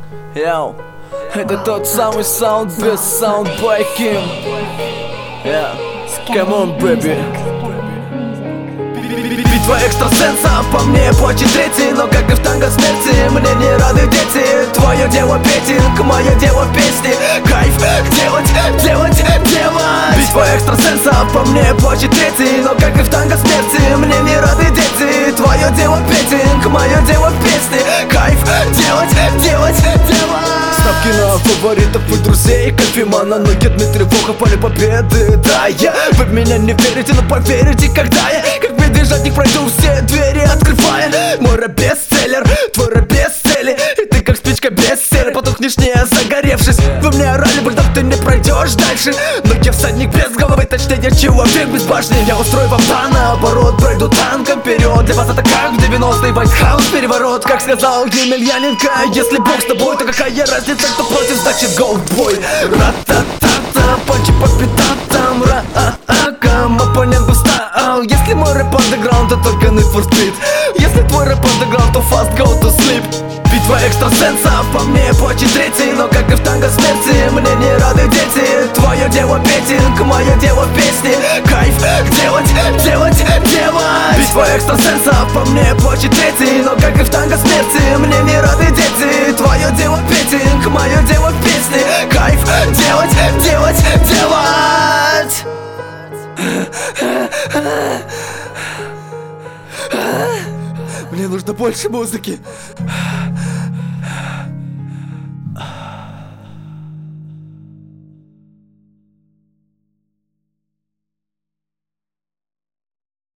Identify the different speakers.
Speaker 1: Йоу, это тот самый саунд без саундбайки. Come on, baby. Битва экстрасенсов, по мне почти третий. Но как и в танго смерти, мне не рады дети. Твое дело петинг, мое дело в песне. Кайф делать. Битва экстрасенсов, по мне почти третий. Но как и в танго смерти, мне не рады дети. Твое дело петинг, мое дело в песне. Кайф делать. Ставки на фаворитов и друзей, кофемана, ноги Дмитрий Волков, поле победы. Да, вы в меня не верите, но поверите, когда я как медвежатник пройду все двери, открывая. Мой рэп бестселлер, твой рэп без цели, и ты как спичка без серы, потухнешь не загоревшись. Вы мне орали, бульдог, ты не пройдешь дальше. Но я всадник без головы, точнее человек без башни. Я устрою вам наоборот, пройду танком вперед. Для вас это как в 90-е White House переворот. Как сказал Емельяненко, если Бог с тобой, то какая разница, кто против, значит go в бой. Ра-та-та-та, панчи по пятам, ра-а-а-кам, оппонент встал. Если мой рэп андеграунд, то только Need for Speed. Если твой рэп андеграунд, то fast go to sleep. Битва экстрасенсов, по мне почти третий. Но как и в танго смерти, мне не рады дети. Твое дело петинг, мое дело в песне. Кайф делать. Битва экстрасенсов, по мне почти третий. Но как и в танго смерти, мне не рады дети. Твое дело петинг, мое дело в песне. Кайф делать. Мне нужно больше музыки.